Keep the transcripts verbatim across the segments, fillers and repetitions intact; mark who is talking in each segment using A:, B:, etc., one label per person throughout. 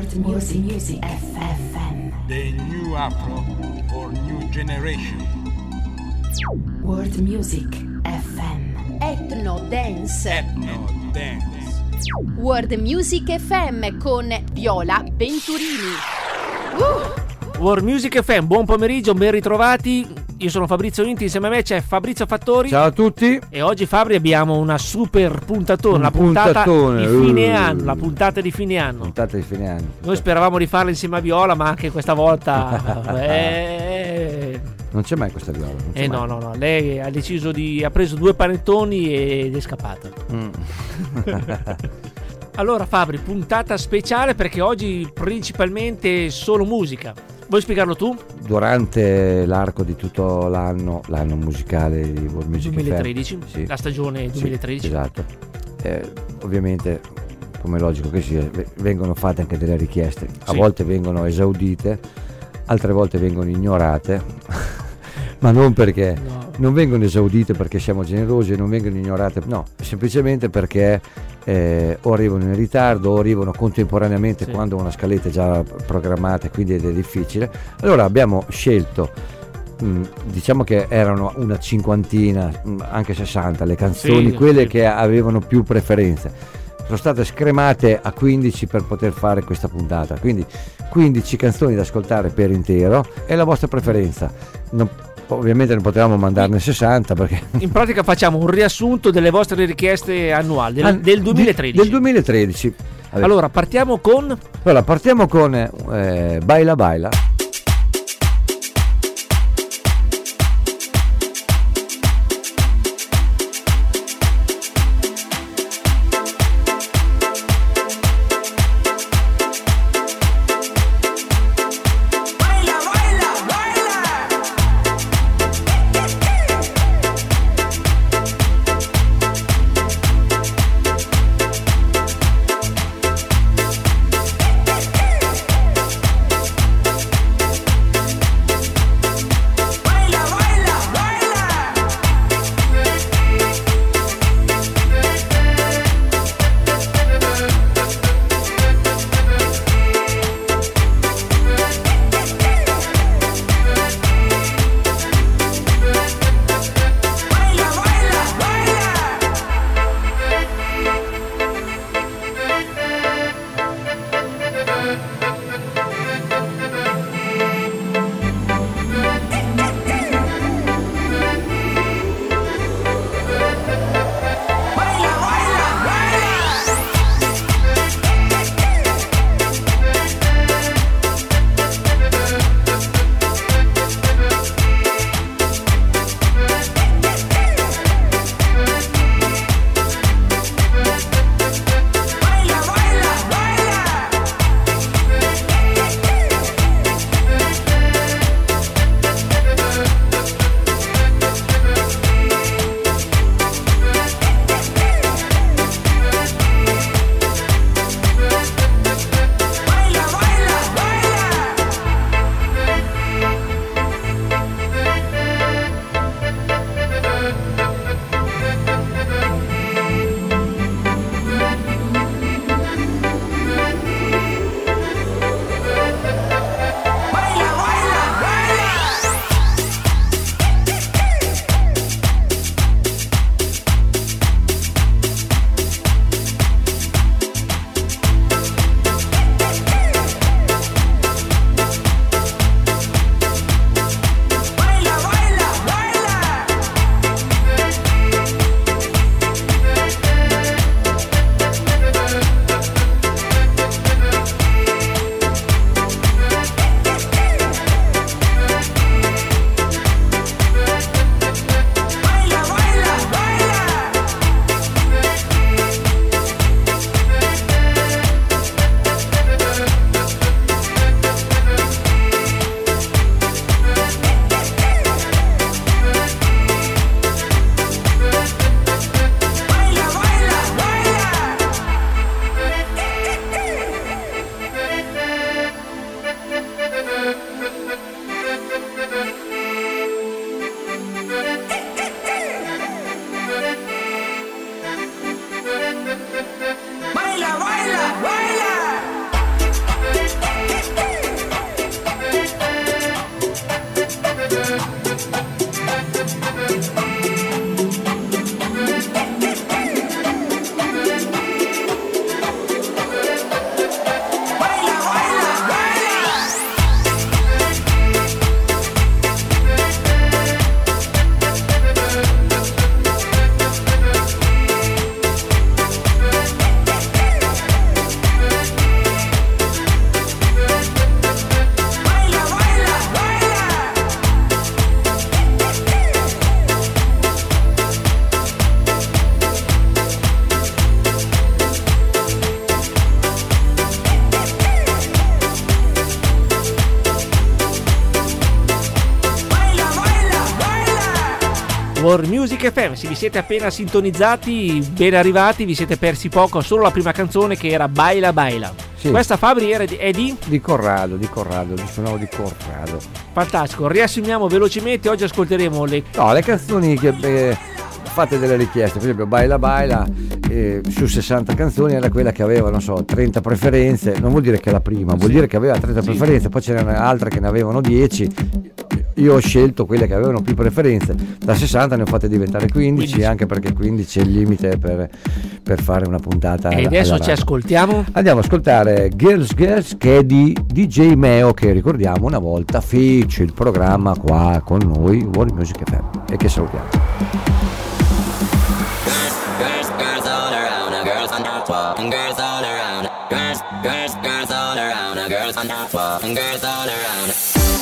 A: World Music Music F M.
B: The new Afro for new generation.
A: World Music F M.
C: Ethno Dance.
B: Ethno Dance.
C: World Music F M con Viola Venturini. Uh!
D: World Music F M, buon pomeriggio, ben ritrovati. Io sono Fabrizio Inti, insieme a me c'è Fabrizio Fattori.
E: Ciao a tutti.
D: E oggi, Fabri, abbiamo una super puntatona,
E: Un
D: la puntata
E: puntatone.
D: di fine
E: Uh.
D: anno, la puntata di fine anno.
E: Puntata di fine anno.
D: Noi speravamo di farla insieme a Viola, ma anche questa volta eh,
E: Non c'è mai questa Viola. non c'è
D: eh
E: mai.
D: no, no, no, lei ha deciso di ha preso due panettoni ed è scappata.
E: Mm.
D: Allora, Fabri, puntata speciale perché oggi principalmente solo musica. Vuoi spiegarlo tu?
E: Durante l'arco di tutto l'anno, l'anno musicale di World Music
D: duemilatredici,
E: F M, sì.
D: la stagione
E: Sì,
D: duemilatredici.
E: esatto. Eh, ovviamente, come è logico che sia, vengono fatte anche delle richieste. A
D: Sì.
E: volte vengono esaudite, altre volte vengono ignorate. Ma non perché
D: No.
E: non vengono esaudite perché siamo generosi, non vengono ignorate, no, semplicemente perché eh, o arrivano in ritardo o arrivano contemporaneamente
D: Sì.
E: quando una scaletta è già programmata, quindi ed è difficile. Allora abbiamo scelto, mh, diciamo che erano una cinquantina, mh, anche sessanta le canzoni,
D: Sì,
E: quelle
D: sì.
E: che avevano più preferenze. Sono state scremate a quindici per poter fare questa puntata, quindi quindici canzoni da ascoltare per intero e la vostra preferenza. Non, ovviamente non potevamo mandarne sessanta perché
D: In pratica facciamo un riassunto delle vostre richieste annuali del,
E: Ah,
D: del duemilatredici.
E: Del duemilatredici. Vabbè.
D: Allora, partiamo con
E: Allora, partiamo con eh, Baila Baila.
D: World Music F M, se vi siete appena sintonizzati, ben arrivati, vi siete persi poco, solo la prima canzone che era Baila Baila. Sì. Questa Fabri era di, è di?
E: Di Corrado, di Corrado, di suonavo di Corrado.
D: Fantastico, riassumiamo velocemente, oggi ascolteremo le...
E: No, le canzoni che... Eh, fate delle richieste, per esempio Baila Baila eh, su sessanta canzoni era quella che aveva, non so, trenta preferenze, non vuol dire che è la prima, vuol sì. dire che aveva trenta sì. preferenze, poi c'erano altre che ne avevano dieci. Io ho scelto quelle che avevano più preferenze, da sessanta ne ho fatte diventare quindici, quindici. Anche perché quindici è il limite per, per fare una puntata.
D: E adesso ci ascoltiamo?
E: Andiamo ad ascoltare Girls Girls, che è di D J Meo, che ricordiamo una volta fece il programma qua con noi, World Music F M, e che salutiamo.
F: Girls, girls all around, uh, girls on the floor, and girls all around. Girls, girls, girls all around, uh, girls on the floor, and girls all around.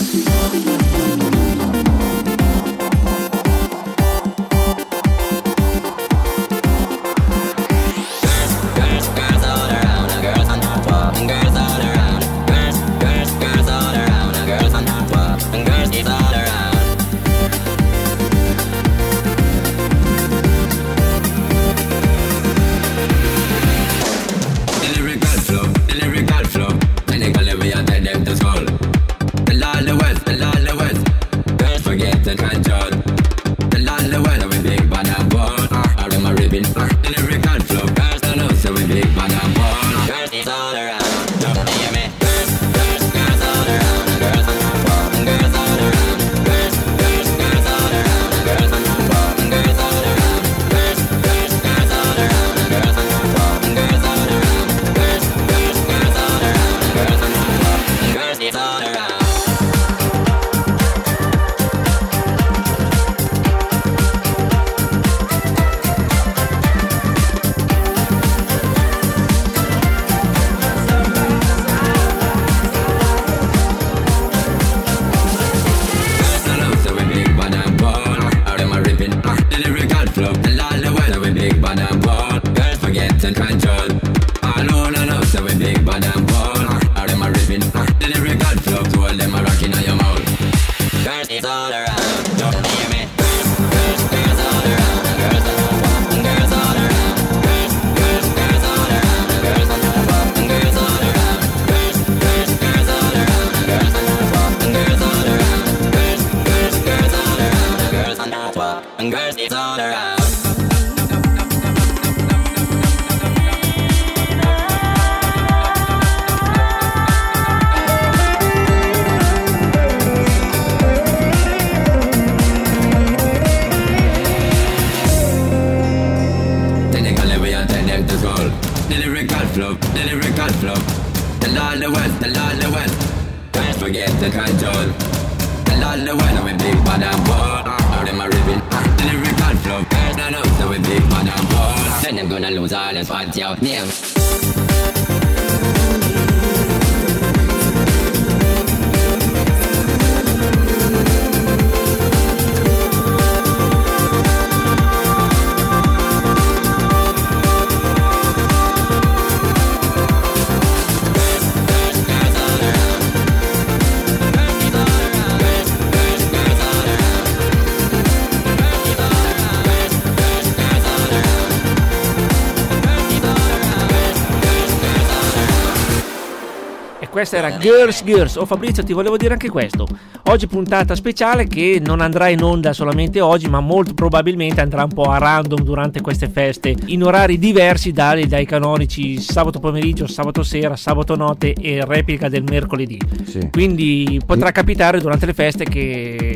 D: Questa era Girls Girls. Oh Fabrizio, ti volevo dire anche questo. Oggi puntata speciale che non andrà in onda solamente oggi, ma molto probabilmente andrà un po' a random durante queste feste, in orari diversi dai, dai canonici sabato pomeriggio, sabato sera, sabato notte e replica del mercoledì. Sì. Quindi potrà capitare durante le feste che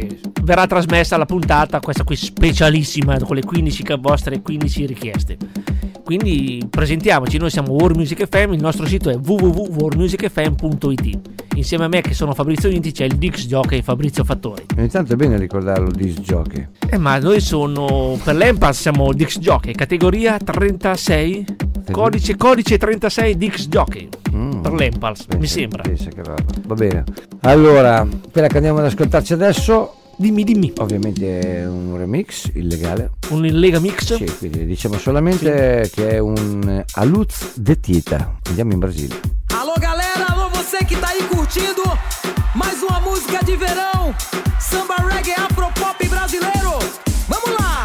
D: verrà trasmessa la puntata, questa qui specialissima, con le quindici vostre quindici richieste. Quindi presentiamoci, noi siamo World Music F M, il nostro sito è w w w punto world music f m punto i t. Insieme a me, che sono Fabrizio Vinti, c'è il disc jockey Fabrizio Fattori.
E: Ogni tanto è bene ricordarlo, disc jockey.
D: Eh, ma noi sono, per l'Empal siamo disc jockey, categoria trentasei, codice, codice trentasei disc jockey, mm, per l'Empal, mi sembra.
E: Pensa che roba. Va bene. Allora, quella che andiamo ad ascoltarci adesso,
D: dimmi dimmi.
E: Ovviamente è un remix illegale.
D: Un illega mix?
E: Sì, quindi diciamo solamente sì, che è un A Luz de Tita. Andiamo in Brasile.
G: Alô galera, alô você que tá aí curtindo mais uma música de verão, samba, reggae, afropop brasileiro. Vamos lá!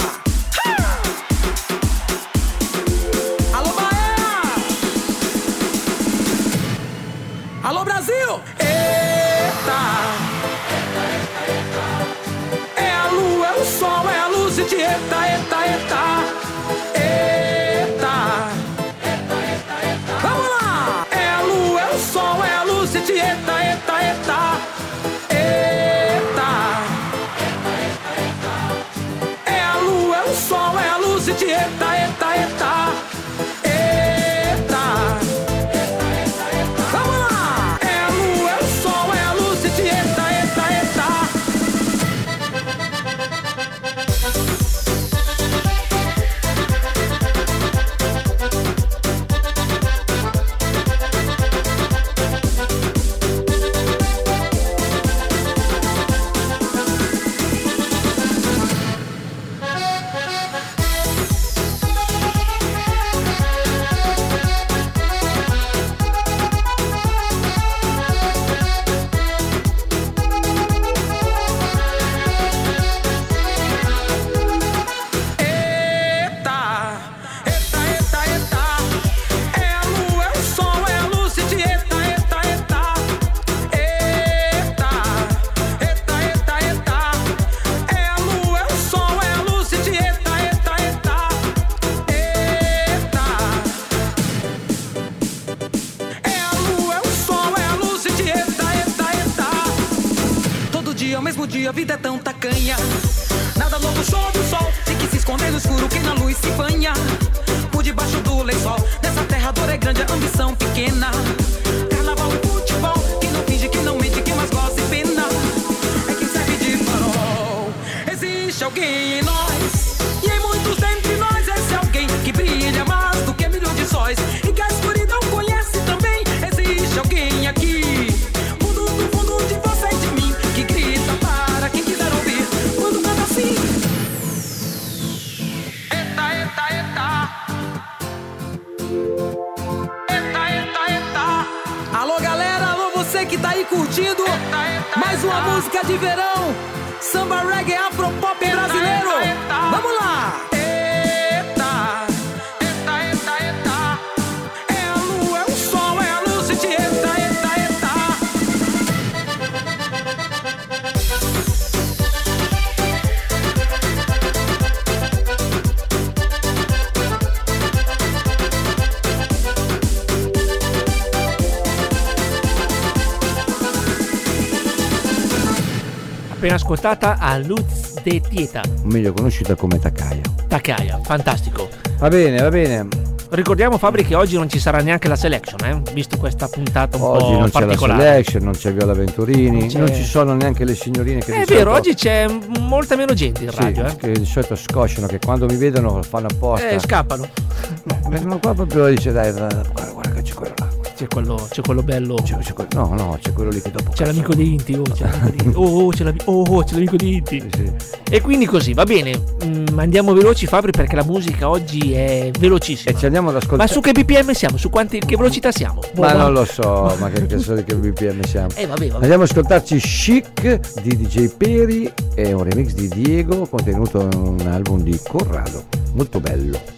G: Alô Bahia! Alô Brasil! Eita! É a lua, é o sol, é a luz de eta, eta, eta. Eita! Vamos lá! É a lua, é o sol, é a luz de eta, eta, eta. Eita! É a lua, é o sol, é a luz de eta, eta, eta. Eita! Vamos lá! É a lua, é o sol, é a luz de eta, eta, eta. A vida é tão tacanha, nada novo sob o sol, tem que se esconder no escuro, quem na luz se banha. Por debaixo do lençol, nessa terra a dor é grande, a ambição pequena. Carnaval e futebol, quem não finge, quem não mente, quem mais gosta e pena é quem serve de farol. Existe alguém em nós, e em muitos dentre nós esse alguém que brilha mais do que milhões de sóis e que a escuridão conhece também. Existe alguém aqui, fundo do fundo de você e de mim, que grita para quem quiser ouvir quando canta assim. Eta, eta, eta. Eta, eta, eta. Alô galera, alô você que tá aí curtindo eta, eta, mais uma eta. Música de verão, samba, reggae, afropop brasileiro. Eta, eta. Vamos lá! Eta, eta, eta, eta. É a lua, é o sol, é a luz de eta, eta, eta.
D: Appena ascoltata A Luz de Tita,
E: meglio conosciuta come Takaya.
D: Takaya, fantastico.
E: Va bene, va bene.
D: Ricordiamo Fabri che oggi non ci sarà neanche la selection, eh? Visto questa puntata un
E: oggi
D: po'
E: non
D: particolare.
E: C'è la selection, non c'è Viola Venturini,
D: c'è...
E: non ci sono neanche le signorine che
D: è
E: di
D: vero,
E: solito...
D: oggi c'è molta meno gente in
E: sì,
D: radio, eh?
E: che di solito scosciano, che quando mi vedono fanno apposta.
D: Eh, scappano.
E: No, vengono qua proprio e dice dai, guarda, guarda che c'è quello là.
D: C'è quello, c'è quello bello.
E: C'è, c'è quello, no, no, c'è quello lì che dopo.
D: C'è l'amico di Inti, oh, c'è l'amico di Inti. Oh, oh, c'è, l'ami- oh, oh, c'è l'amico di Inti.
E: Sì, sì.
D: E quindi così, va bene. Mm, andiamo veloci, Fabri, perché la musica oggi è velocissima.
E: E ci andiamo ad ascoltare.
D: Ma su che B P M siamo? Su quanti, che velocità siamo?
E: Ma non lo so, ma che cazzo di che B P M siamo?
D: Eh, vabbè, vabbè.
E: Andiamo ad ascoltarci Chic di D J Peri, è un remix di Diego contenuto in un album di Corrado, molto bello.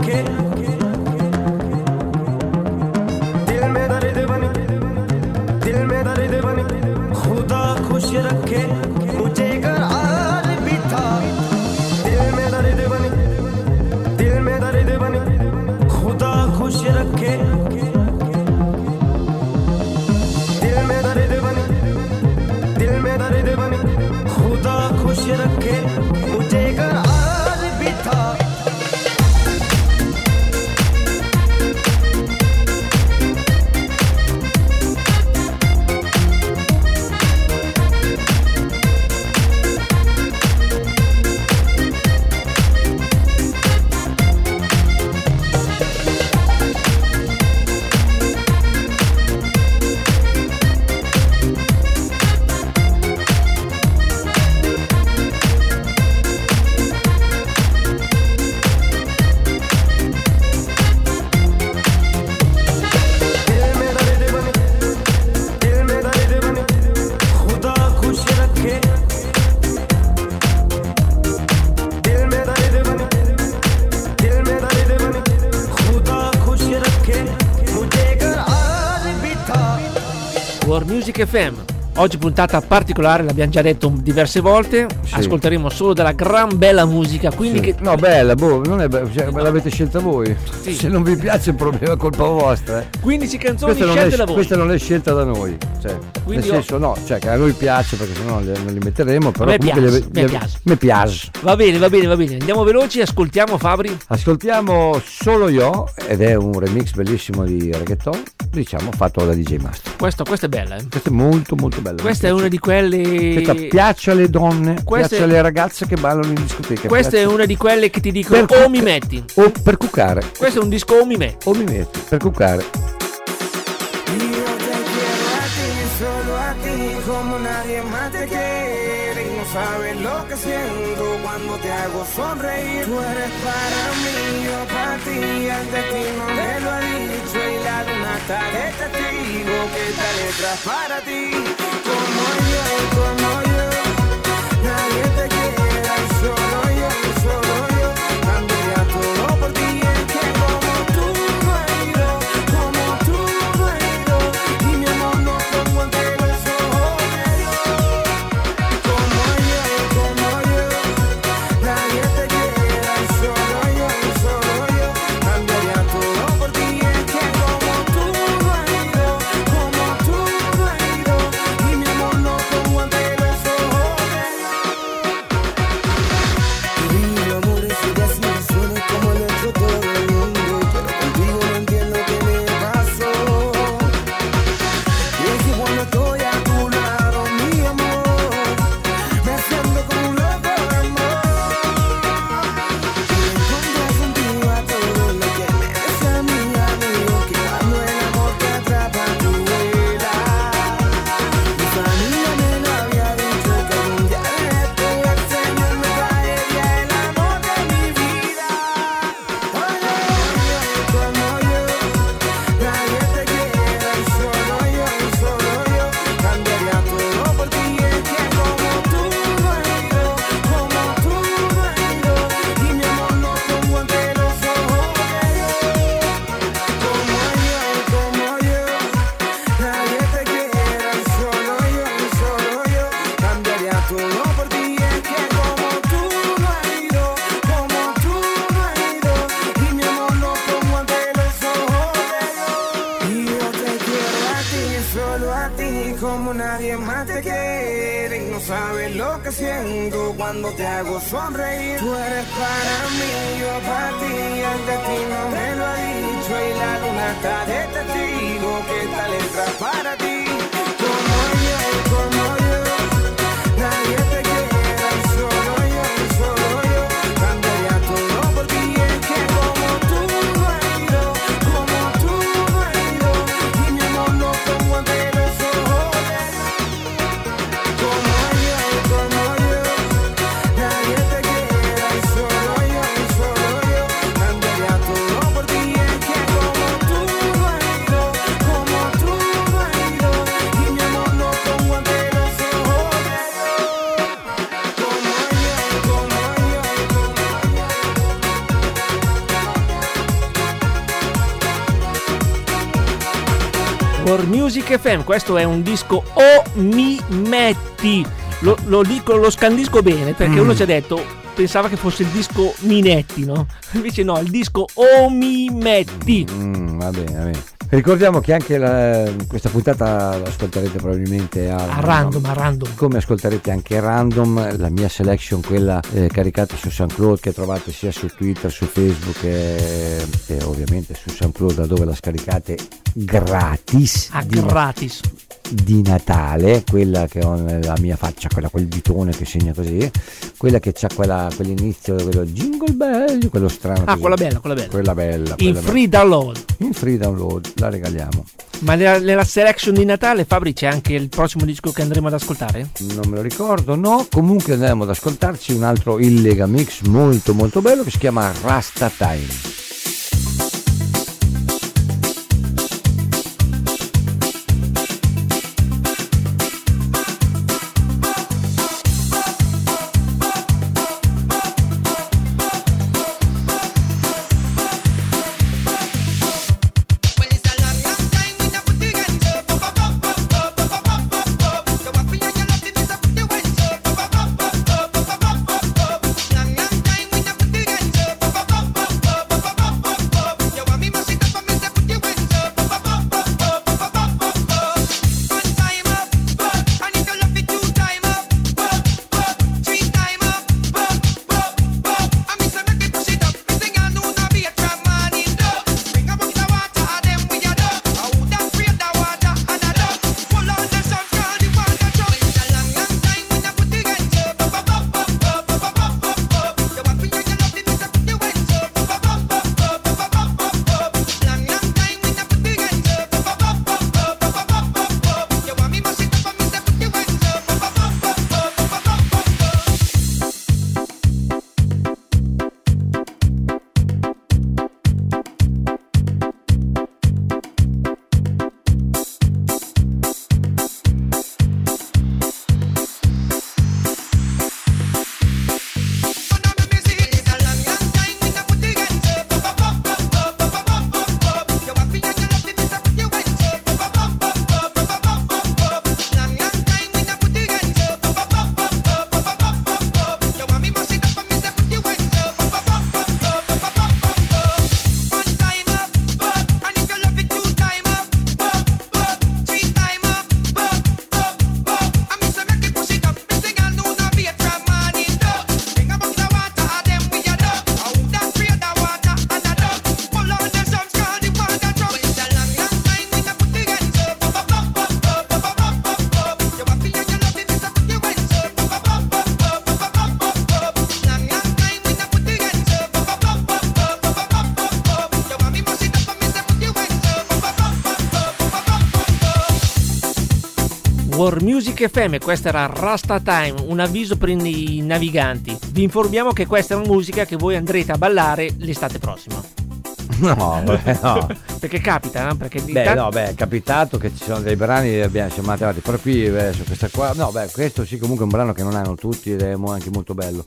H: रखे, दिल में दर्द बनी, दिल में दर्द बनी, खुदा खुश रखे मुझे करार भी था। दिल में दर्द बनी, दिल में दर्द बनी, खुदा खुश रखे, दिल में दर्द बनी, दिल में दर्द बनी, खुदा खुश रखे मुझे करार भी था।
D: Music F M. Oggi puntata particolare, l'abbiamo già detto diverse volte, sì. Ascolteremo solo della gran bella musica, quindi
E: sì.
D: che...
E: No, bella, boh, non è be- cioè, l'avete scelta voi. Sì. Se non vi piace il problema è colpa vostra. Eh.
D: quindici canzoni
E: questa
D: scelte
E: è,
D: da voi.
E: Questa non è scelta da noi, cioè, nel senso ho... no, cioè che a noi piace perché sennò non li metteremo, però
D: a me piace,
E: le,
D: le,
E: le,
D: piace.
E: Me piace.
D: Va bene, va bene, va bene. Andiamo veloci, ascoltiamo Fabri.
E: Ascoltiamo Solo Io ed è un remix bellissimo di reggaeton, diciamo fatto da D J Master.
D: Questo, questa è bella, eh.
E: Questa è molto molto bella.
D: Questa è una di quelle
E: che piace alle donne,
D: queste...
E: piace alle ragazze che ballano in discoteca.
D: Questa
E: piace...
D: è una di quelle che ti dicono
E: per
D: o
E: cuc-
D: mi metti
E: o per cuccare.
D: Questo è un disco o mi metti.
E: O mi metti per cuccare.
H: Io te quiero a ti, solo a ti, como nadie más te quiere. Y no sabes lo que siento cuando te hago sonreír. Tú eres para mí, yo para ti, el destino me lo ha dicho y la luna está de testigo que esta letra es para ti. Como yo, como yo, nadie te quiera, solo yo, solo yo, cambiaría todo por ti. Es que como tú no has ido, como tú no has ido, y mi amor no pongo ante los ojos de Dios. Como yo, como yo, nadie te quiera, solo yo, solo yo, cambiaría todo por ti. Es que como tú no has ido, como tú no has ido, y mi amor no pongo ante los ojos de Dios. Y mi amor es de desilusiones como lo ha hecho todo el mundo, pero contigo no entiendo qué me pasó. Y es que cuando estoy a tu lado, mi amor, me siento como un loco de amor. Y le encuentro sentido a todo lo que me decía mi amigo, que cuando el amor te atrapa tú vuelas. Mi familia me lo había dicho, que algún día de esto el Señor me traería el amor de mi vida. Oye, como yo, nadie te quiera, solo yo, solo yo, cambiaría todo por ti. Es que como tú no has ido, como tú no has ido, y mi amor no pongo ante los ojos de Dios. Como yo, como yo, nadie te quiera, solo yo, solo yo, cambiaría todo por ti. Es que como tú no has ido, como tú no has ido, y mi amor no pongo ante los ojos de Dios. Y yo te quiero a ti, solo a ti, como nadie más te quiere. Y no sabes lo que siento cuando te hago sonreír. Tú eres para mí, yo para ti, el destino me lo ha dicho y la luna está de testigo que esta letra es para ti. Como yo, como yo, nadie te quiera, solo yo, solo yo, cambiaría todo por ti. Es que como tú no has ido, como tú no has ido, y mi amor no pongo ante los ojos de Dios. Como yo, como yo, nadie te quiera, solo yo, solo yo, cambiaría todo por ti. Es que como tú no has
D: World Music F M, questo è un disco O Mi Metti. Lo, lo dico, lo scandisco bene perché
E: Mm.
D: uno ci ha detto, pensava che fosse il disco Minetti, no? Invece no, il disco O Mi Metti.
E: Mm, va bene, va bene. Ricordiamo che anche la- questa puntata l'ascolterete probabilmente a,
D: A random, a random.
E: come ascolterete anche random la mia selection, quella eh, caricata su SoundCloud, che trovate sia su Twitter, su Facebook e, e ovviamente su SoundCloud, da dove la scaricate gratis
D: A
E: di,
D: gratis.
E: di Natale, quella che ho nella mia faccia, quella quel ditone che segna così, quella che c'ha quella, quell'inizio, quello jingle bell, quello strano
D: Ah,
E: così.
D: quella bella, quella bella.
E: quella bella
D: In
E: quella
D: free download.
E: bella. In free download la regaliamo.
D: Ma nella, nella selection di Natale, Fabri, c'è anche il prossimo disco che andremo ad ascoltare?
E: Non me lo ricordo, no. Comunque andremo ad ascoltarci un altro Illega Mix molto molto bello che si chiama Rasta Time.
D: World Music F M, questa era Rasta Time, un avviso per i naviganti. Vi informiamo che questa è una musica che voi andrete a ballare l'estate prossima.
E: No, beh, no.
D: Perché capita, no? Perché di
E: Beh,
D: tan-
E: no, beh, è capitato che ci sono dei brani e abbiamo siamo andati avanti, però qui beh, su questa qua, no, beh, questo sì, comunque è un brano che non hanno tutti ed è mo- anche molto bello.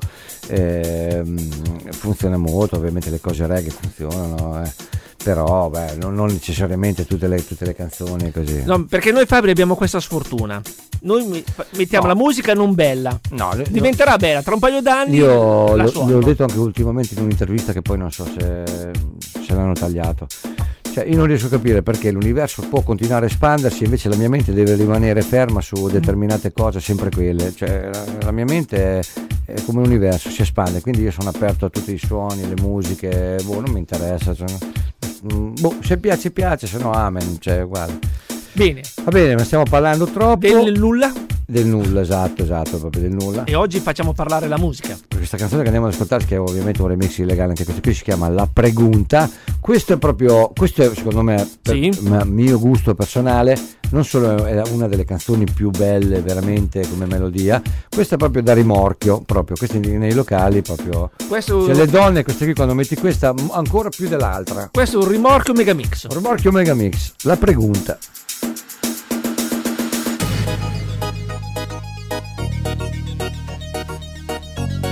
E: Ehm, funziona molto, ovviamente le cose reggae funzionano, eh. Però beh, non, non necessariamente tutte le, tutte le canzoni così.
D: No, perché noi Fabri abbiamo questa sfortuna. Noi mi- fa- mettiamo
E: No.
D: la musica non bella.
E: No, le-
D: Diventerà bella tra un paio d'anni.
E: Io
D: la
E: lo-
D: suono.
E: l'ho detto anche ultimamente in un'intervista che poi non so se, se l'hanno tagliato. Cioè, io non riesco a capire perché l'universo può continuare a espandersi, invece la mia mente deve rimanere ferma su determinate cose, sempre quelle. Cioè, la, la mia mente è, è come l'universo, si espande, quindi io sono aperto a tutti i suoni, le musiche, boh, non mi interessa. Cioè, mm, boh, se piace piace, se no amen, cioè, guarda.
D: Bene,
E: Va bene, ma stiamo parlando troppo
D: del nulla.
E: del nulla, esatto, esatto, proprio del nulla.
D: E oggi facciamo parlare la musica.
E: Questa canzone che andiamo ad ascoltare, che è ovviamente un remix illegale, anche questo qui si chiama La Pregunta. Questo è proprio, questo è secondo me, per
D: Sì.
E: ma- mio gusto personale, non solo è una delle canzoni più belle veramente come melodia, questa è proprio da rimorchio, proprio questi nei locali proprio.
D: Questo,
E: Cioè, le donne, queste qui quando metti questa m- ancora più dell'altra.
D: questo è un rimorchio megamix.
E: Rimorchio Mega Mix, La Pregunta.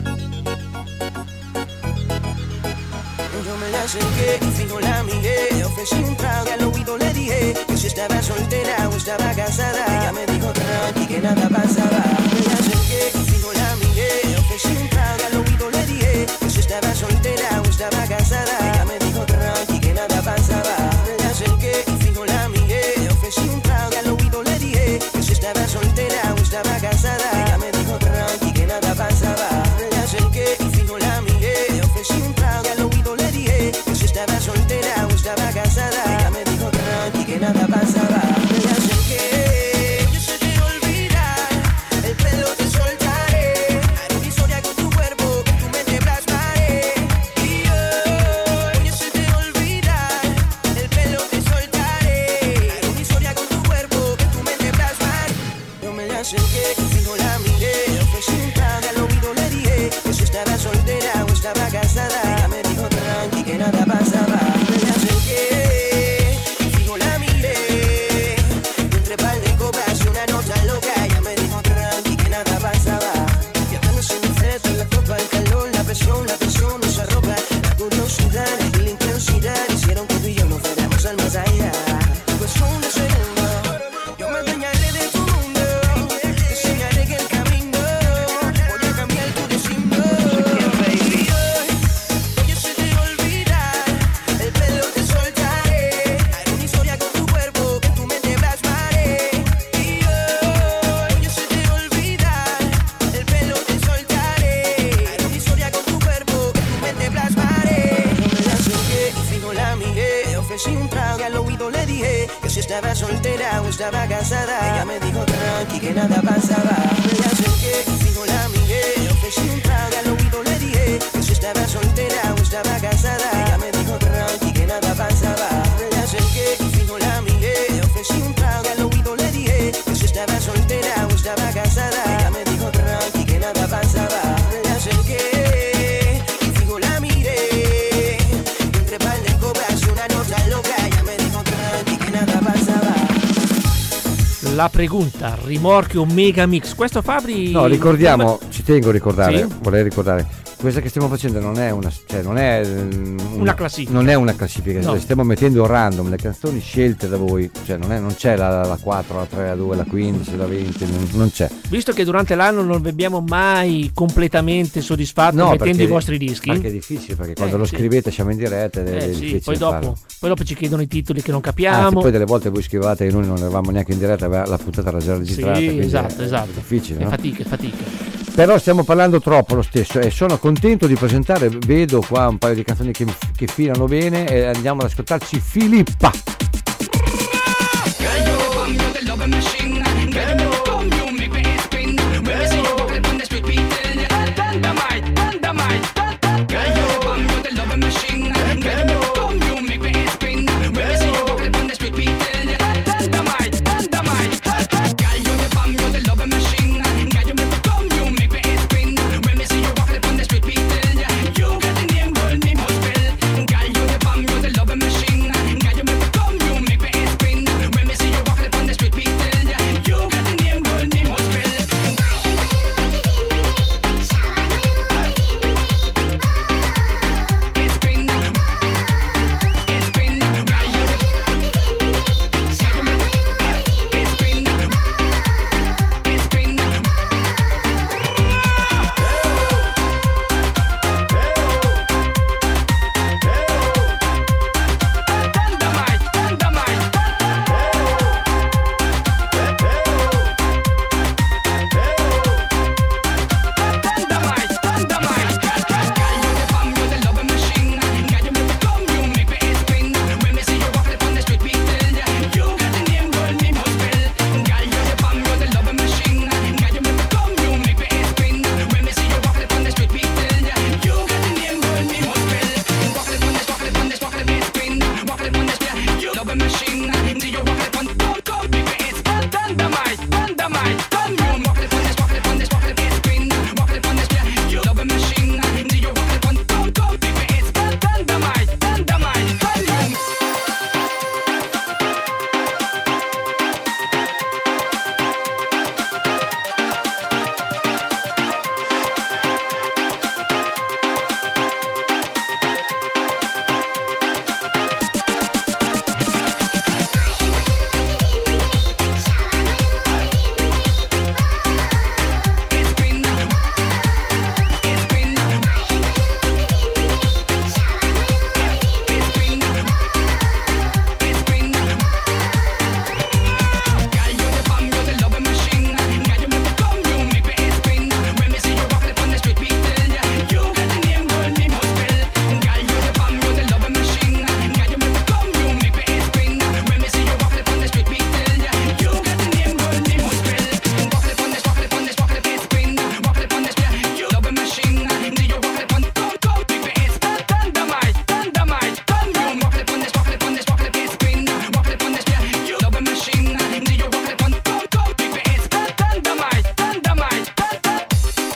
H: Yo me la acerqué y fijo la miré, ofrecí un trago y al oído le dije que si estaba soltera o estaba casada. Ella me dijo tranqui que nada pasaba. Me acerqué y fijo la miré, ofrecí un trago y al oído le dije que si estaba soltera o estaba casada. Ella me dijo tranqui que nada pasaba. Me acerqué y fijo la miré, ofrecí un trago y al oído le dije que si estaba soltera o estaba casada. Ella me dijo tranqui que nada pasaba. Me acerqué y fijo la miré, ofrecí un trago y al oído le dije que si estaba soltera o estaba casada. Ella me dijo tranqui que nada pasaba. Me acerqué, yo sé te olvidar, el pelo te soltaré, haré una historia con tu cuerpo, que tu mente plasmaré. Y yo, yo sé te olvidar, el pelo te soltaré, haré una historia con tu cuerpo, que tu mente plasmaré. Yo me acerqué y fijo la miré, ofrecí un trago y al oído le dije que si estaba soltera o estaba casada. Ella me dijo tranqui que nada pasaba. Me acerqué y fijo la miré, entre par de copas y una nota loca. Ella me dijo tranqui que nada pasaba. Viajando sin frente, la copa, el calor, la presión, la tensión, esa ropa, la curiosidad y la intensidad hicieron que tú y yo nos fuéramos al más allá. Cuestión de segundo, yo me adueñaré de tu mundo, te enseñaré que el camino voy a cambiar tu destino. Y hoy, yo sé te olvidar, el pelo te soltaré, haré una historia con tu cuerpo, que tu mente plasmaré. Y hoy, yo sé te olvidar, el pelo te soltaré, haré una historia con tu cuerpo, que tu mente plasmaré. Yo me la acerqué y fijo la miré, ofrecí un trago y al oído le dije que si estaba soltera o estaba casada. Ella me dijo tranqui que nada pasaba. Me la acerqué y fijo la miré, ofrecí un trago y al oído le dije que si estaba soltera o estaba casada. Ella me dijo tranqui que nada pasaba. Me la acerqué y fijo la miré, ofrecí un trago y al oído le dije que si estaba soltera o estaba casada. Ella me dijo tranqui que nada pasaba. Me la acerqué y fijo la miré, entre par de copas y una nota loca. Ella me dijo tranqui che nada passava.
D: La pregunta, rimorchio mega mix. Questo Fabri.
E: No, ricordiamo, ci tengo a ricordare,
D: Sì?
E: vorrei ricordare, questa che stiamo facendo non è una, cioè non è mm,
D: Una classifica.
E: Non è una classifica,
D: No.
E: stiamo mettendo random le canzoni scelte da voi, cioè non, è, non c'è la, la quattro, la tre, la due, la quindici, la venti, non, non c'è.
D: Visto che durante l'anno non vi abbiamo mai completamente soddisfatto
E: No,
D: mettendo
E: perché-
D: i vostri dischi.
E: Perché è difficile, perché quando
D: Eh,
E: lo
D: sì.
E: scrivete siamo in diretta ed è
D: Eh, sì,
E: difficile
D: poi dopo,
E: farlo.
D: poi dopo ci chiedono i titoli che non
E: Anzi,
D: capiamo.
E: poi delle volte voi scrivete e noi non eravamo neanche in diretta, la puntata era già registrata.
D: Sì,
E: quindi
D: esatto,
E: è
D: esatto.
E: difficile,
D: È
E: no?
D: fatica, è fatica.
E: Però stiamo parlando troppo lo stesso e sono contento di presentare, vedo qua un paio di canzoni che, che filano bene e andiamo ad ascoltarci Filippa.
I: You got the name, girl, name was spell. Girl, you the bomb, you the love machine. Girl, you make me come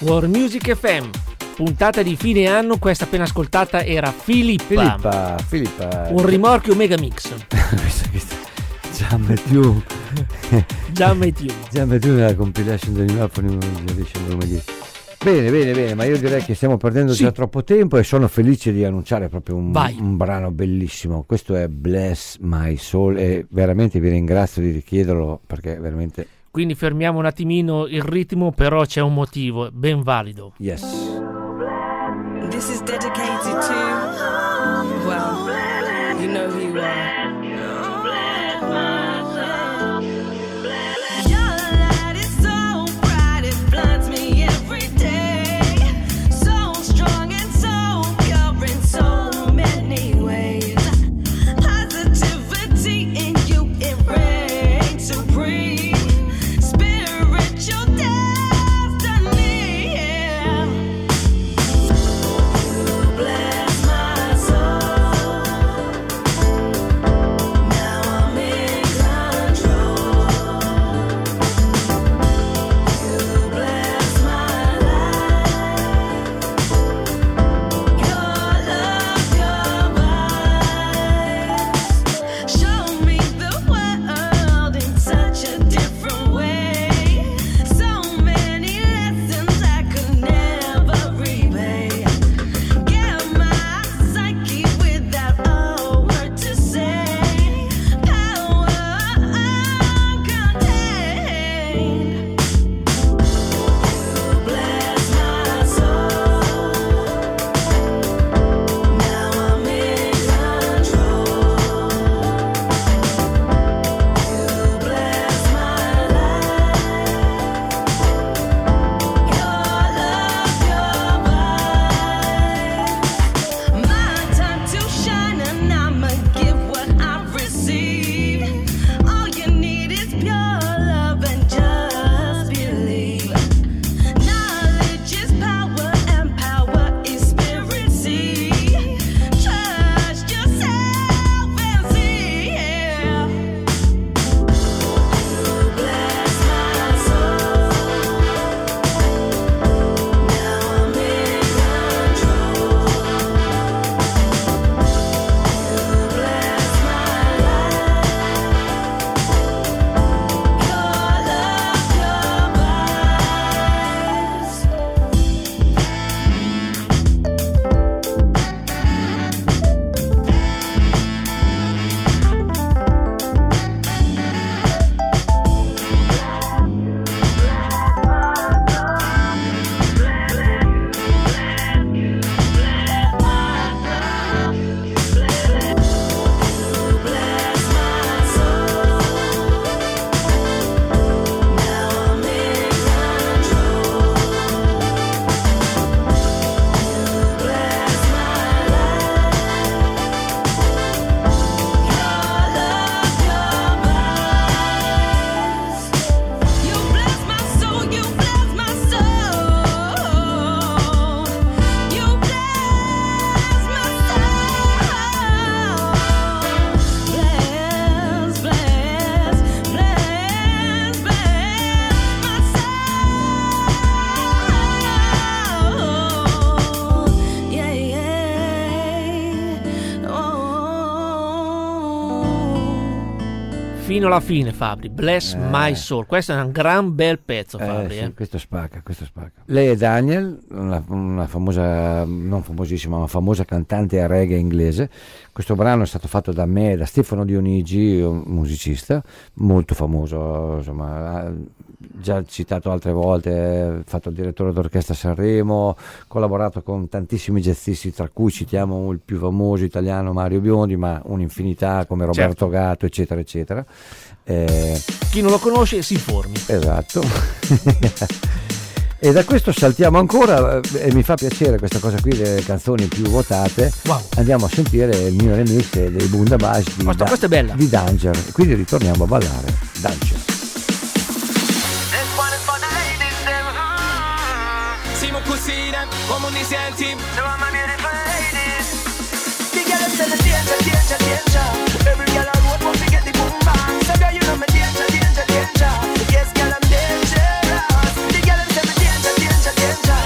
D: World Music F M, puntata di fine anno. Questa appena ascoltata era Filippa.
E: Filippa, Filippa.
D: Un rimorchio mega mix.
E: Jam et you.
D: Jam et you.
E: Jam et you nella compilation degli Maponi. Bene, bene, bene, ma io direi che stiamo perdendo
D: Sì.
E: già troppo tempo e sono felice di annunciare proprio un, un brano bellissimo. Questo è Bless My Soul e veramente vi ringrazio di richiederlo perché veramente...
D: Quindi fermiamo un attimino il ritmo, però c'è un motivo ben valido.
E: Yes.
I: This is dedicated to, well, you know who you are. Your light is so bright, it blinds me every day. So strong and so pure in so many ways. Positivity in you, it reigns supreme. Spiritual destiny, yeah. Bless my soul. Now I'm in control. You bless my life. Your love, your vibes show me the world in such a different way. So many lessons I could never repay. Get my psyche without a word to say. Power uncontained. You bless my soul. Now I'm in control. You bless my life. Your love, your vibes. My time to shine and I'ma give what I've received. All you need is pure love and just believe. Knowledge is power and power is spirit. See, trust yourself and see. Yeah. You bless my soul. Now I'm in control. You bless my life. Your love, your vibes. You bless my soul. Now I'm in control. You bless my life. Your love, your vibes. You bless my soul. You bless my soul. You bless my soul. Bless, bless, bless, bless my soul. Yeah, yeah. Oh.
D: Fino alla fine, Fabri. Bless
E: Eh.
D: My Soul. Questo è un gran bel pezzo,
E: Eh,
D: Fabri.
E: sì,
D: eh.
E: questo spacca, questo spacca. Lei è Daniel, una, una famosa, non famosissima, ma famosa cantante reggae inglese. Questo brano è stato fatto da me, da Stefano Dionigi, un musicista molto famoso, insomma, ha già citato altre volte, fatto il direttore d'orchestra a Sanremo, collaborato con tantissimi jazzisti, tra cui citiamo il più famoso italiano Mario Biondi, ma un'infinità come Roberto
D: Certo.
E: Gatto, eccetera, eccetera. Eh,
D: Chi non lo conosce si informi.
E: Esatto. E da questo saltiamo ancora eh, e mi fa piacere questa cosa qui, le canzoni più votate.
D: Wow.
E: Andiamo a sentire il mio remix dei Bunda Bash di,
D: Questa- questa è bella.
E: di Danger. Quindi ritorniamo a ballare Danger.
G: This one is for the ladies, them. Mm. See my pussy, them. Come on, this team. So I'm a beautiful ladies. The girl is telling danger, danger, danger. Every girl I road wants to get the boom bang. So girl, you know me danger, danger, danger. Yes, girl, I'm dangerous. The girl is telling danger, danger, danger.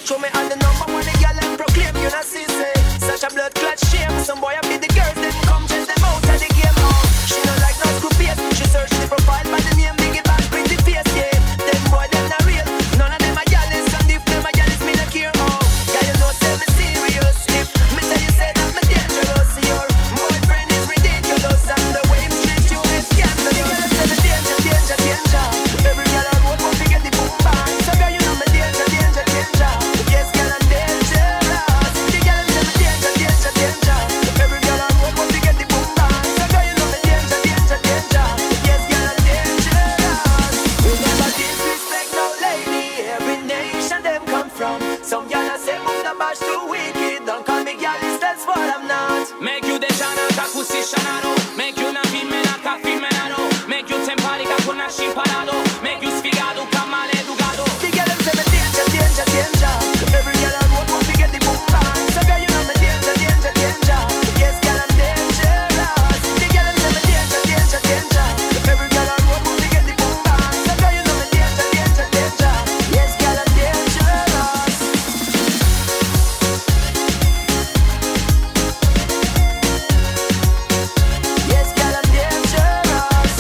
H: Show me all the number one the girl and proclaim. You know see say such a blood clot shame. Some boy I be the girls them come chase them out of the game. Oh, she no like no screw face. She search the profile by the name big back pretty face. Yeah, them boy them not real. None of them a gals and if them a gals me no care. Oh, girl you know say me serious. If me tell you say that me dangerous, your boyfriend is ridiculous and the way him treat you is scandalous. The girl say me danger, danger, danger. Every girl I road want to get the boom bang. So girl you know me danger, danger, danger. Yes, girl I'm dangerous. The girl say me danger, danger, danger. Every girl I road want to get the boom bang. So girl you know me danger, danger, danger. Yes, girl I'm dangerous. We never disrespect no lady. Every nation them come from. Some girl I say move the bash too wicked. Don't call me girlies, that's what I'm not.
G: Make you dejana kakusishanaro. Make you na vimena kafimenaro. Make you temparica con nasci imparado. Make you sfigato kamale educado.
H: The girl them say me danger, danger, danger. Every girl I road want to get the boom bang. So girl you know me danger, danger, danger. Yes, girl I'm dangerous. The girl them say me danger, danger, danger. Every girl I road want to get the boom bang. So girl you know me danger, danger, danger. Yes, girl I'm dangerous. Yes, girl I'm dangerous.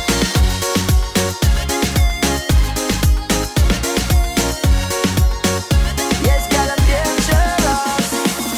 H: Yes, girl I'm dangerous.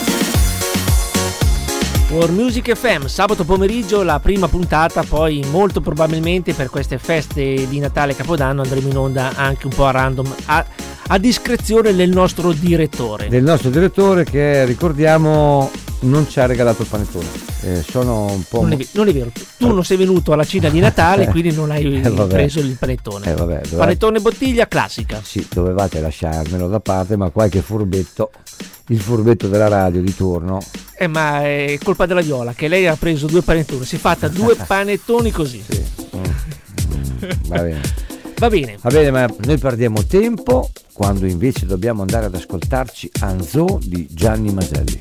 D: World Music F M, sabato pomeriggio la prima puntata, poi molto probabilmente per queste feste di Natale e Capodanno andremo in onda anche un po' a random, a, a discrezione del nostro direttore.
E: Del nostro direttore che, ricordiamo, non ci ha regalato il panettone. Eh, sono un po'...
D: Non è, non è vero, tu non sei venuto alla cena di Natale, quindi non hai
E: Eh, vabbè.
D: preso il panettone.
E: Eh, vabbè, dovevate-
D: Panettone bottiglia classica.
E: Sì, dovevate lasciarmelo da parte, ma qualche furbetto, il furbetto della radio di turno,
D: Eh, ma è colpa della Viola che lei ha preso due panettoni, si è fatta due panettoni così.
E: sì. Mm, mm, va bene.
D: Va bene.
E: Va bene, ma noi perdiamo tempo quando invece dobbiamo andare ad ascoltarci Anzò di Gianni Maselli.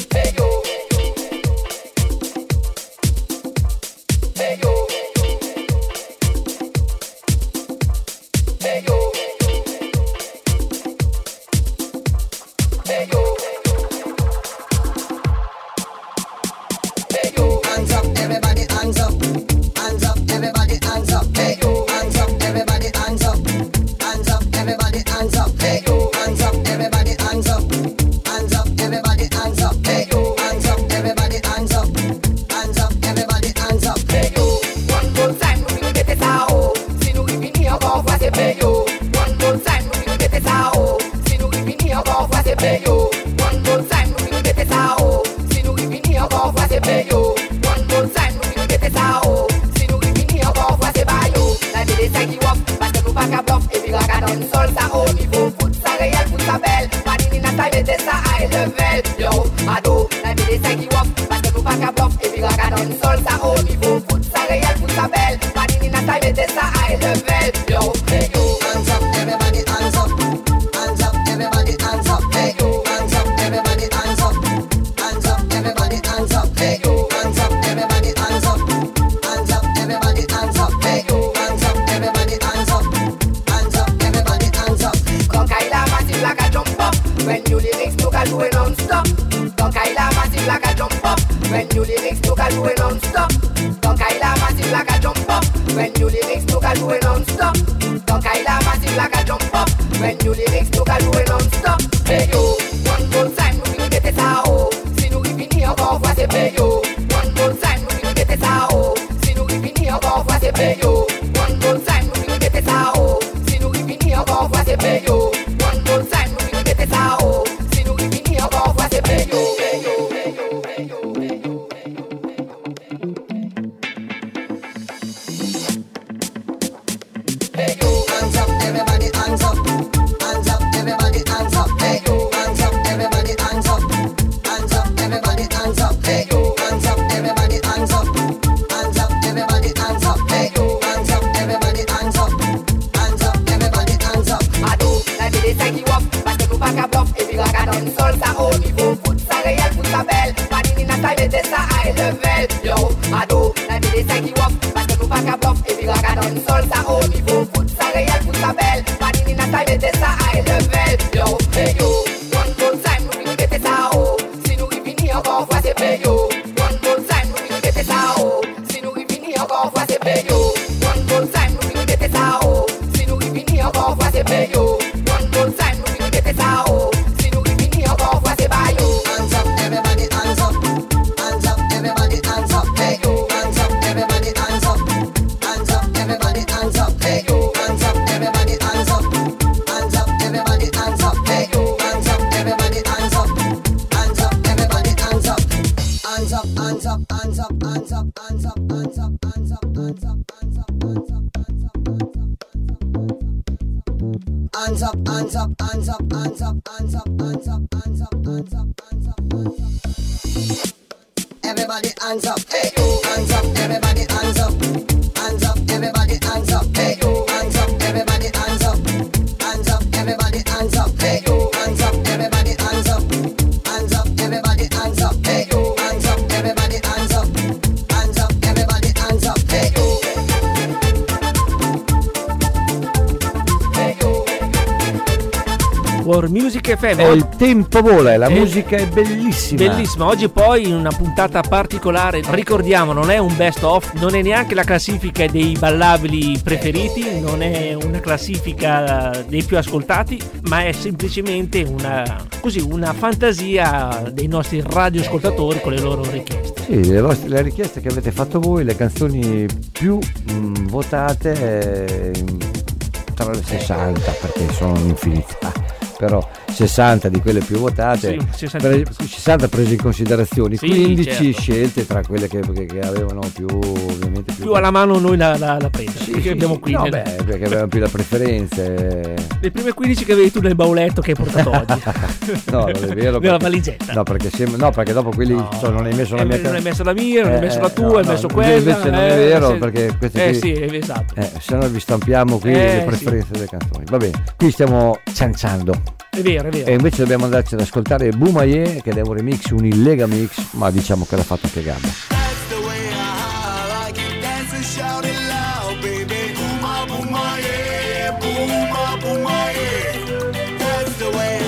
H: Hands up, everybody, hands up. Hands up, everybody, hands up. Hey, hands up, everybody, hands up. Hands up, everybody, hands up. Hey, hands up, everybody, hands up. Hands up, everybody, hands up. Hey, hands up, everybody, hands up. Hands up, everybody, hands up. Hey, one more time, we will get it out. Si nous finir encore fois c'est payot. One more time, we will get it out. Si nous finir encore fois c'est payot. One more time, we will get it out. Si nous finir encore fois c'est payot. One more time, we will get it out. Si nous finir encore fois c'est bayo. La vie des cinq qui wop, parce que nous pas qu'à bluff. Et puis regarde dans le sol, ça haut niveau. Foot, ça réel, foot, ça belle. Panini, n'a pas mettez ça à level. Yo, ado, la vie des cinq qui wop, parce que nous pas qu'à bluff. Et puis regarde dans le sol, ça haut niveau. Foot, ça réel, foot, ça belle. Panini, n'a pas mettez ça à level. Yo, hey, yo. Hands up, everybody, hands up. Hands up, everybody, hands up. Hey, yo. Hands up, everybody, hands up. Hands up, everybody, hands up. Hey, yo. Hands up, everybody, hands up. Hands up, everybody, hands up. Hey, yo. Hands up, everybody, hands up. Hands up, everybody, hands up. Quand Kaila massive like a jump up. When you lyrics look at you non-stop. Quand Kaila massive like a jump up. When you lyrics look at you non-stop. Quand Kaila massive like a jump up. When you lyrics look at you non-stop. Quand Kaila massive like a jump up. When you lyrics look at you non-stop. Hey yo, one more time, nous nous mettez ça haut. Si nous finir encore fois c'est payot. One more time, nous nous mettez ça haut. Si nous finir encore fois c'est payot. One more time, nous nous mettez ça haut. Si nous finir encore fois c'est payot. One more time, nous nous mettez ça haut. Si nous finir encore fois c'est payot. Payot, payot, payot, payot, payot. Hands up, everybody, hands up. Hands up, everybody, hands up. Hey, hands up, everybody, hands up. Hands up, everybody, hands up. Hey, hands up, everybody, hands up. Hands up, everybody, hands up. Hey, hands up, everybody, hands up. Hands up, everybody, hands up. Ado, la vie des cinq qui wop, parce que nous pas qu'à bluff. Et puis regarde dans le sol, ça haut niveau. Foot, ça réel, foot, ça belle. Panini, n'a pas mettez ça à level. Yo, ado, la vie des cinq qui wop, parce que nous pas qu'à bluff. Et puis regarde dans le sol, ça haut niveau. Foot, ça réel, foot, ça belle. Panini, n'a pas mettez ça à level. Yo, hey yo. hands up, hands up, hands up, hands up, hands up, hands up, hands up. Everybody hands up, hey, hands up, everybody hands up, hands up, everybody hands up, hey, hands up, everybody hands up, hands up, everybody hands up, hey, hands up, everybody hands up, hands up, everybody hands up, hey, hands up, everybody hands up, hands up, everybody hands up, hey.
D: War Music F M.
E: Oh, il tempo vola e la
D: Eh,
E: musica è bellissima.
D: Bellissima, oggi poi una puntata particolare, ricordiamo non è un best of, non è neanche la classifica dei ballabili preferiti, non è una classifica dei più ascoltati, ma è semplicemente una, così, una fantasia dei nostri radioascoltatori con le loro richieste.
E: Sì, le, vostre, le richieste che avete fatto voi, le canzoni più mh, votate eh, tra le sessanta, perché sono un'infinità. Però sessanta di quelle più votate,
D: Sì, sessanta.
E: pre- sessanta prese in considerazione,
D: Sì,
E: quindici
D: certo.
E: scelte tra quelle che, che- che avevano più, ovviamente più,
D: Più alla mano noi la, la, la presa,
E: Sì,
D: perché
E: sì,
D: abbiamo
E: sì.
D: qui
E: No,
D: nel-
E: beh, perché avevano più la preferenza. eh.
D: le prime quindici che avevi tu nel bauletto che hai portato oggi.
E: No, non è vero.
D: Nella
E: perché-
D: valigetta.
E: No, perché, sembra- no, perché dopo quelli
D: No.
E: cioè, non hai messo la
D: Eh,
E: mia
D: non hai messo la mia, non hai
E: Eh,
D: messo la
E: eh,
D: tua,
E: no,
D: hai
E: no,
D: messo quella.
E: invece non è
D: eh,
E: vero,
D: sì.
E: perché questi
D: Eh
E: qui-
D: sì, esatto.
E: Eh, se no vi stampiamo qui
D: Eh,
E: le
D: sì.
E: preferenze delle canzoni. Va bene, qui stiamo cianciando.
D: È vero, è vero.
E: E invece dobbiamo andarci ad ascoltare Boomaye, che è un remix, un illega mix, ma diciamo che l'ha fatto anche Gabba.
H: That's the way I like it. Dance and shout it loud, baby. Booma, booma, yeah. Booma, booma, yeah. That's the way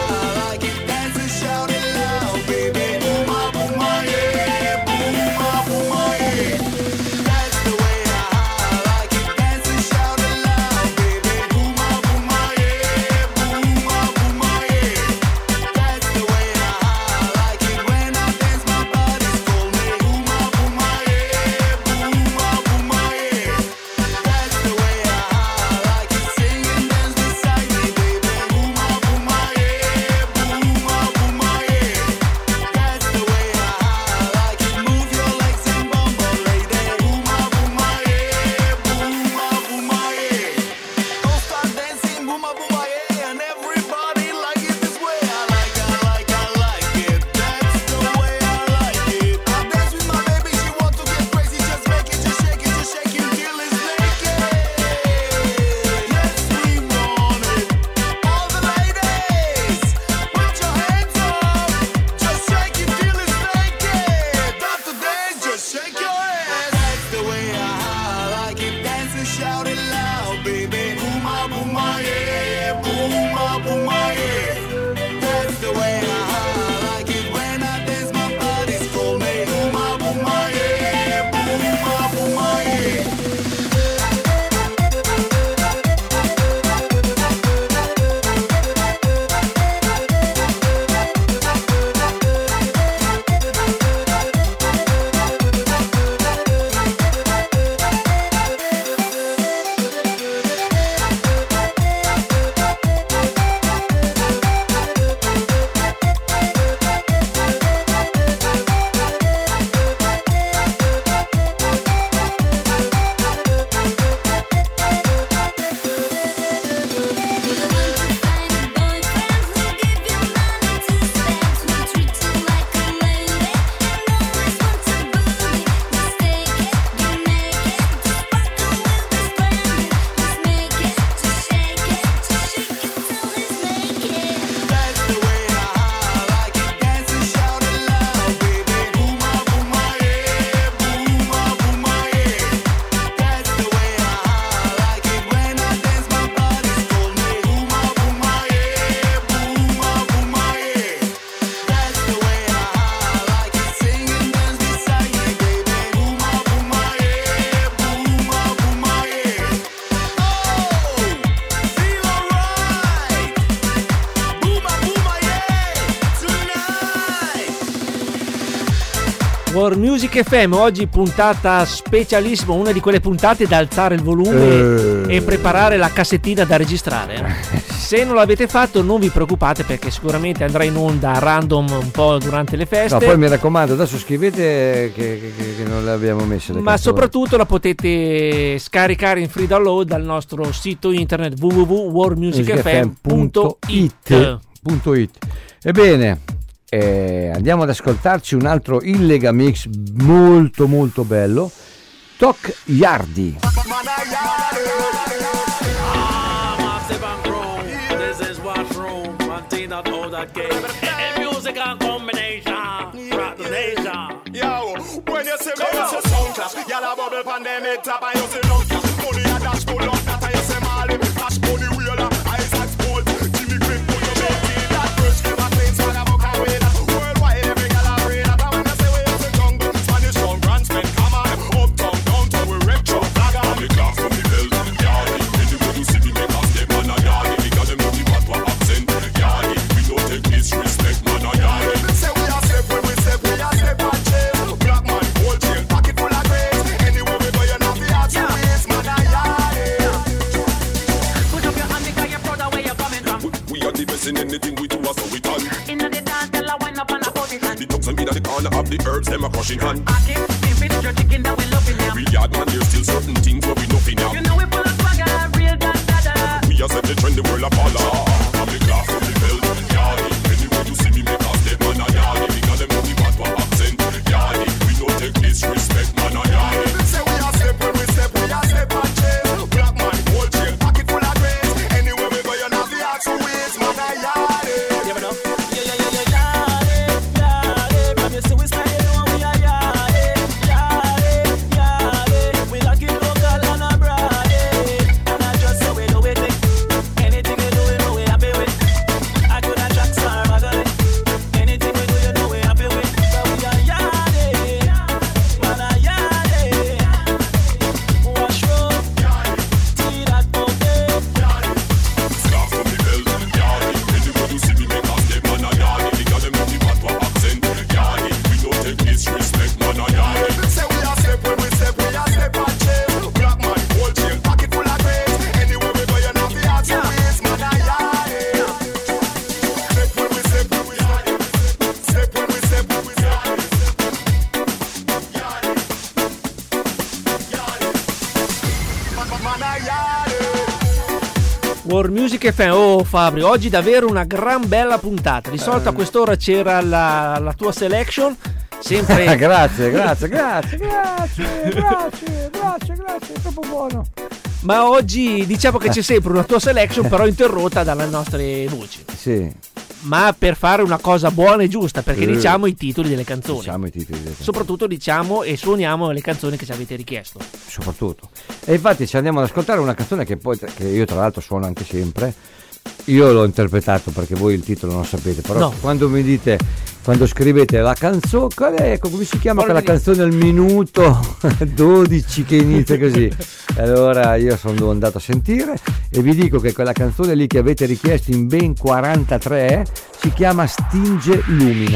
H: I like it. Dance and shout it loud, baby. Booma, booma, yeah. Booma, booma, yeah. That's the way I like it. Dance and shout it loud, baby. Booma, booma, yeah. Booma, booma, yeah. That's the way I like it. When I dance, my body's call me. Booma, booma, yeah. Booma, booma, yeah. That's the way I like it. Sing and dance beside me, baby. Booma, booma, yeah. Booma, booma, yeah. That's the way I like it. Move your legs and bumble, lady. Booma, booma, yeah. Booma, booma, yeah. Don't stop dancing, booma, booma, yeah. And everybody like it this way. I like, I like, I like it. That's the way I like it. I dance with my baby, she want to get crazy. Just make it, just shake it, just shake it till it's naked. Yes, we want it. All the ladies, put your hands up. Just shake it till it's naked. Stop the dance, just shake your ass. That's the way I like it. Dance and shout it loud, baby. Booma, booma, yeah. Booma, booma, yeah. That's the way I like it. When I dance, my body's call me. Booma, booma, yeah. Booma, booma, yeah. That's the way I like it. Dance and shout it loud, baby. Booma, booma, yeah. Booma, booma, yeah. That's the way I like it. When I dance, my body's call me. Booma, booma, yeah. Booma, booma, yeah. That's the way I like it. Sing and dance beside me, baby. Booma, booma, yeah. Booma, booma, yeah. Oh, feel alright. Booma, booma, yeah, tonight.
D: War Music F M, oggi puntata specialissima, una di quelle puntate da alzare il volume
E: Eh.
D: e preparare la cassettina da registrare. Se non l'avete fatto non vi preoccupate, perché sicuramente andrà in onda a random un po' durante le feste.
E: No, poi mi raccomando, adesso scrivete che, che, che non le abbiamo messe le
D: Ma
E: canzoni.
D: soprattutto la potete scaricare in free download dal nostro sito internet w w w punto world music f m punto i t.
E: Punto it. Ebbene, eh, andiamo ad ascoltarci un altro Illega Mix molto molto bello, Toc Yardi.
J: Anything we do us so we done. Inna the dance, tell her wind up on a body hand. The dogs and me at the corner of the herbs, them a crushing hand. I keep flipping your chicken that we loving now. Real yard man, there's still certain things where we nothing now. You know we full of swagger, real dan dada. We are set the trend, the world a follow. I'm the glass from the belt, yardy. Anyway you see me make us dead man a yardy. Because them know the bad for accent, yardy. We don't take disrespect man a yardy. Say we are step when we step, we are step and chain. Black man, gold chain, pocket full of grace. Anywhere we go, you know the axe who is man a yardy.
D: World Music F M. Oh Fabri, oggi davvero una gran bella puntata. Di solito a quest'ora c'era la, la tua selection, sempre.
E: grazie, grazie, grazie, grazie, grazie, grazie, grazie, è troppo buono.
D: Ma oggi diciamo che c'è sempre una tua selection, però interrotta dalle nostre voci.
E: Sì.
D: Ma per fare una cosa buona e giusta, perché
E: Eh.
D: diciamo i titoli delle canzoni.
E: Diciamo i titoli delle canzoni.
D: Soprattutto diciamo e suoniamo le canzoni che ci avete richiesto.
E: Soprattutto. E infatti ci andiamo ad ascoltare una canzone che poi che io tra l'altro suono anche sempre. Io l'ho interpretato perché voi il titolo non sapete, però
D: No.
E: quando mi dite, quando scrivete la canzone, qual è, come si chiama
D: Qual
E: quella
D: è?
E: canzone al minuto dodici che inizia così? Allora io sono andato a sentire e vi dico che quella canzone lì che avete richiesto in ben quarantatré si chiama Stinge Lumina.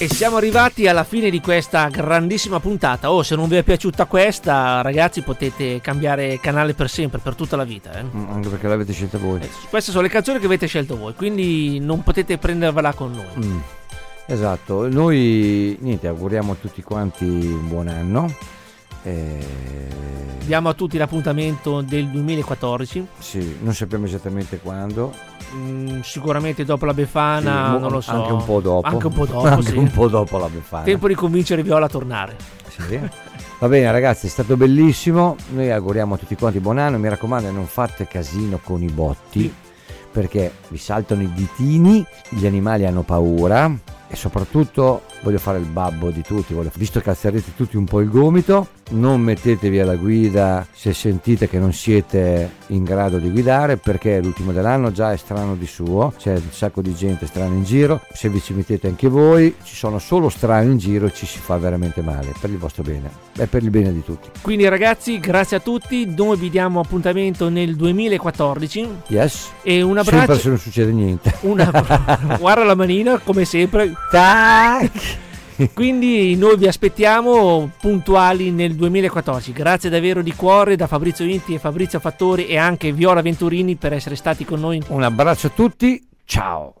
D: E siamo arrivati alla fine di questa grandissima puntata. Oh, se non vi è piaciuta questa, ragazzi, potete cambiare canale per sempre, per tutta la vita. Eh?
E: Mm, anche perché l'avete scelta voi.
D: Eh, queste sono le canzoni che avete scelto voi, quindi non potete prendervela con noi.
E: Mm, esatto, noi niente, auguriamo a tutti quanti un buon anno. E...
D: diamo a tutti l'appuntamento del duemilaquattordici.
E: Sì, non sappiamo esattamente quando.
D: Mm, sicuramente dopo la Befana,
E: sì,
D: non lo so.
E: Anche un po' dopo.
D: Anche un po' dopo,
E: anche
D: sì.
E: un po' dopo la Befana.
D: Tempo di convincere Viola a tornare.
E: Sì. Va bene ragazzi, è stato bellissimo. Noi auguriamo a tutti quanti buon anno. Mi raccomando, non fate casino con i botti, sì, perché vi saltano i ditini, gli animali hanno paura. E soprattutto voglio fare il babbo di tutti, voglio, visto che alzerete tutti un po' il gomito, non mettetevi alla guida se sentite che non siete in grado di guidare, perché l'ultimo dell'anno già è strano di suo, c'è un sacco di gente strana in giro, se vi ci mettete anche voi, ci sono solo strani in giro e ci si fa veramente male, per il vostro bene e per il bene di tutti.
D: Quindi ragazzi, grazie a tutti, noi vi diamo appuntamento nel duemilaquattordici.
E: Yes.
D: E un abbraccio.
E: Sempre se non succede niente.
D: Una... guarda la manina, come sempre.
E: Tac!
D: Quindi noi vi aspettiamo puntuali nel duemilaquattordici. Grazie davvero di cuore da Fabrizio Inti e Fabrizio Fattori e anche Viola Venturini per essere stati con noi.
E: Un abbraccio a tutti, ciao!